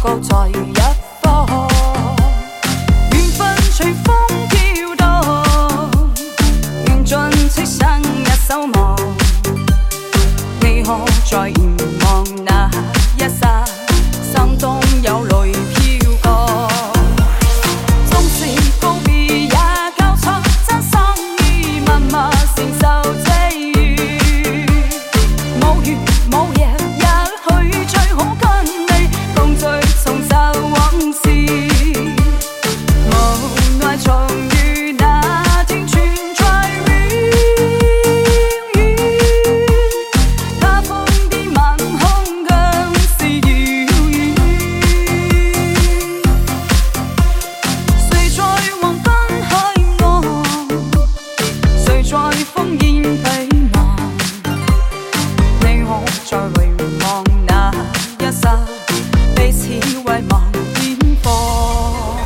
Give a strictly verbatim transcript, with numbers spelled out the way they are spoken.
各在一方，缘分隨風飄蕩，緣盡此生一守望。你可在凝望那一剎，心中有淚飄過。縱是告別也交錯，真心意默默承受際遇。冇月冇夜，也許最好跟你共聚重拾往事。無奈重遇那天存在亂雨，他風的晚空更是遙遠。誰在黃昏海岸，誰在烽煙彼岸？你可在回望那一剎。